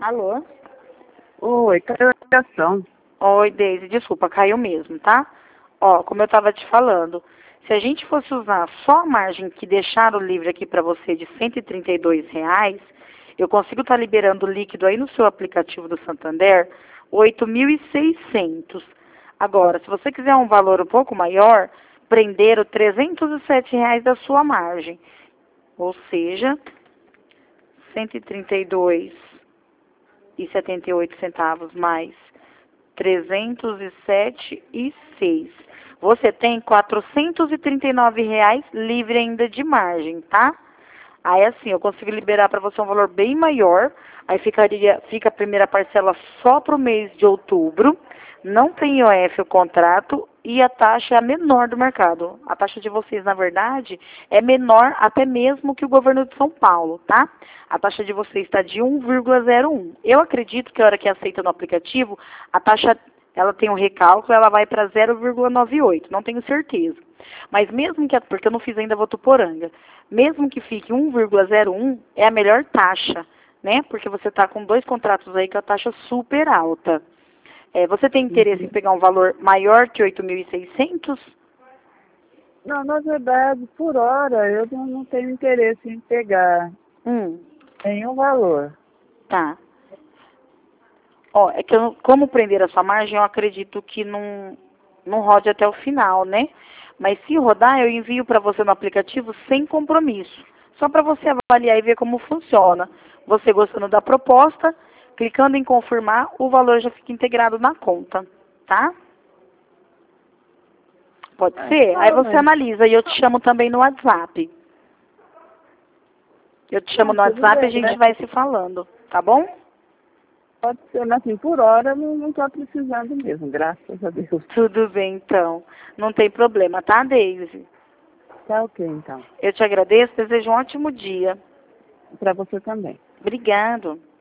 Alô? Oi, caiu a ligação. Oi, Deise, desculpa, caiu mesmo, tá? Ó, como eu tava te falando, se a gente fosse usar só a margem que deixaram livre aqui pra você de R$ 132, eu consigo estar liberando líquido aí no seu aplicativo do Santander, 8.600. Agora, se você quiser um valor um pouco maior, prenderam R$ 307 da sua margem. Ou seja, 132,78 mais 307,06. Você tem R$ 439 livre ainda de margem, tá? Aí assim, eu consigo liberar para você um valor bem maior. Aí fica a primeira parcela só para o mês de outubro. Não tem IOF o contrato e a taxa é a menor do mercado. A taxa de vocês, na verdade, é menor até mesmo que o governo de São Paulo, tá? A taxa de vocês está de 1,01. Eu acredito que a hora que aceita no aplicativo, a taxa, ela tem um recálculo, ela vai para 0,98. Não tenho certeza. Mas mesmo que, porque eu não fiz ainda Votuporanga, mesmo que fique 1,01, é a melhor taxa, né? Porque você está com 2 contratos aí com a taxa super alta. Você tem interesse em pegar um valor maior que 8.600? Não, na verdade, por hora, eu não tenho interesse em pegar nenhum valor. Tá. Ó, é que como prender a sua margem, eu acredito que não rode até o final, né? Mas se rodar, eu envio para você no aplicativo sem compromisso. Só para você avaliar e ver como funciona. Você gostando da proposta, clicando em confirmar, o valor já fica integrado na conta, tá? Pode ser? Aí você analisa e eu te chamo também no WhatsApp. Eu te chamo no WhatsApp e a gente vai se falando, tá bom? Pode ser, mas assim, por hora não estou precisando mesmo, graças a Deus. Tudo bem, então. Não tem problema, tá, Deise? Tá ok, então. Eu te agradeço, desejo um ótimo dia. Para você também. Obrigado.